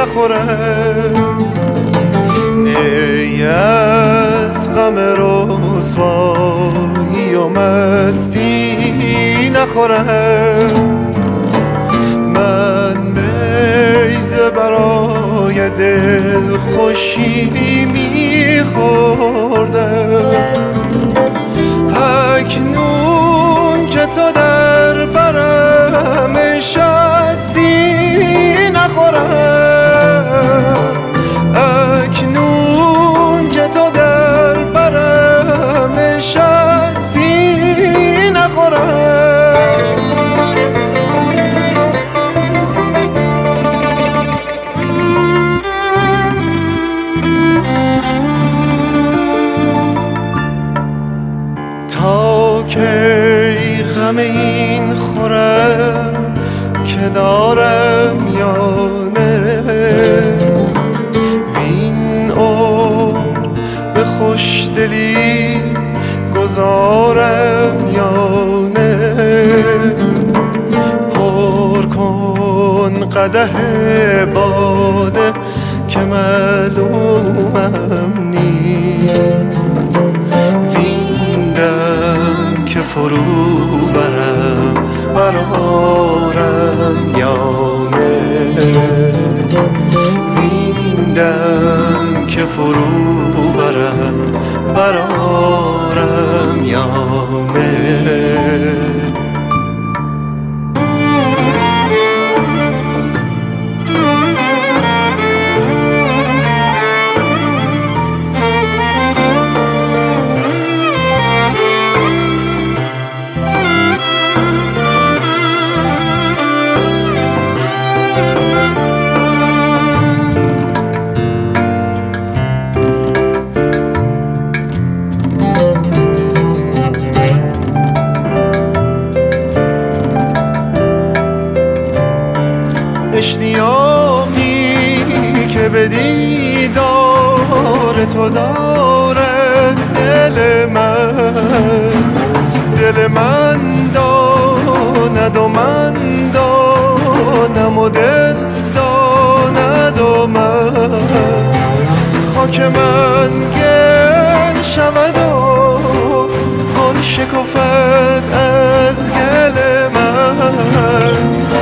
نخورم، نی از غم رسوایی و مستی نخورم. من بیضه برای دل خوشی میخوردم، اکنون که تو در برم نشستی نخورم، اکنون که تو در برم نشستی نخورم. تا کی غم این خورم که دارم یا نه، وین به خوشدلی گذارم یا نه. پر کن قدح باده که معلومم نیست، وین دم که فرو برم برارم یا نه، وین دم که فرو برم برارم یا نه. اشتیاقی که به دیدار تو دارد دل من داند و من دانم و دل داند و من، خاک من گل شود و گل شکفد از گل من،